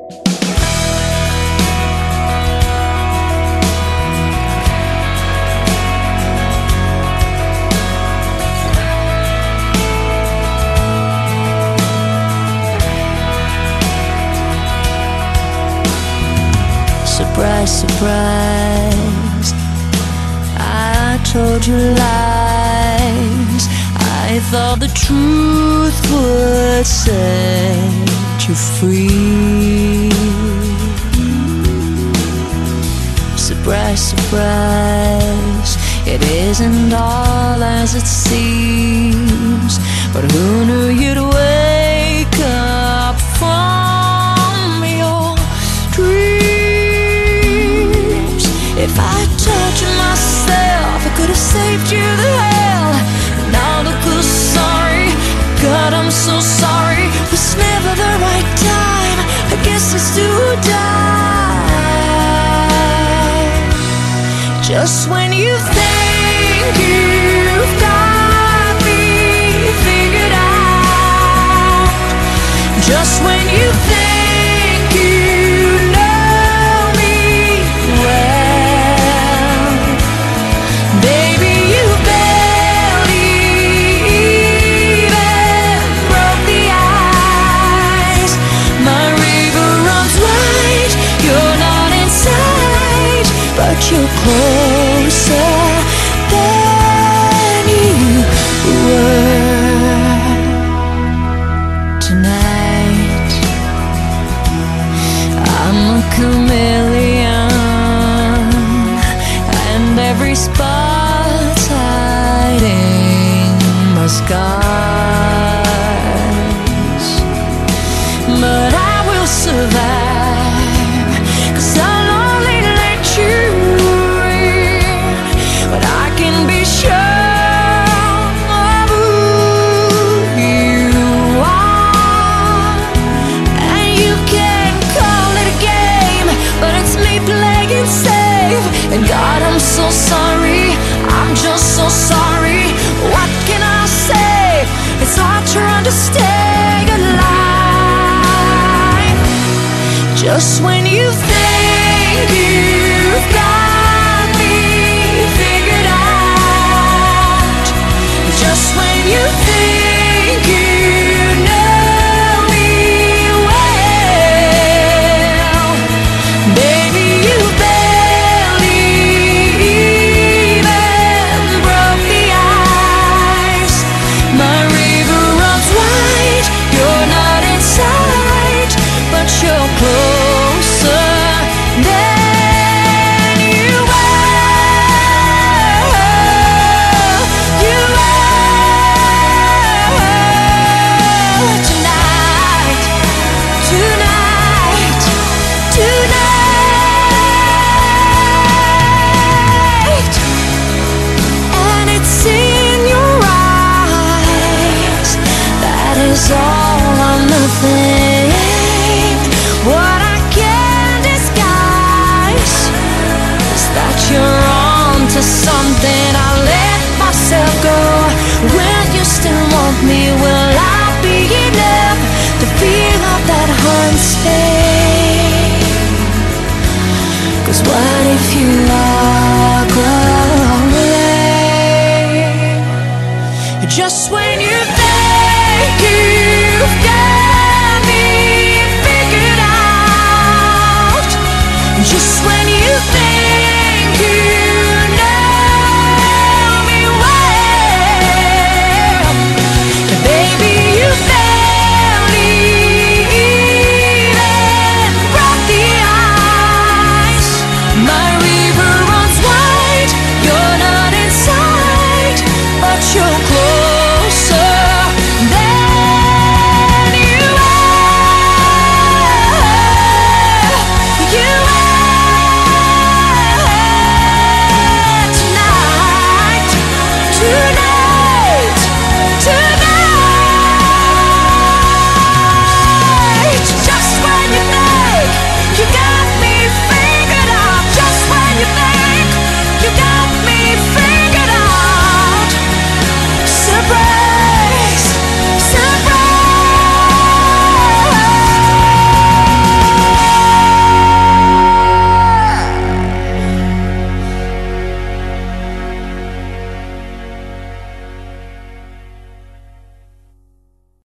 Surprise, surprise, I told you lies. I thought the truth would set you free. Surprise, surprise, it isn't all as it seems. But who knew you'd wake up from your dreams? If I told you myself, I could have saved you the hell. Now look who's sorry. God, I'm so sorry. Was never the right time. I guess it's to die. Just when you think you've got me figured out, just when you think you know me well, baby, you barely even broke the ice. My river runs wide, you're not inside, but you're closer than you were. Tonight I'm a chameleon, and every spot's hiding my scars. But I will survive, 'cause I'll only let you in when I can be sure of who you are. And you can call it a game, but it's me playing safe. And God, I'm so sorry, I'm just so sorry. What can I say? It's hard trying to stay alive. Just when you think you've got me figured out, just when you think you know me well, baby, you barely even broke the ice. My river runs wide, you're not inside, but you're closer than you were. You were. Tonight, tonight, tonight. And it's in your eyes, that is all or nothing. What I can't disguise is that you're on to something. I let myself go when you still want me. Will I be enough to feel all that heart and stay? 'Cause what if you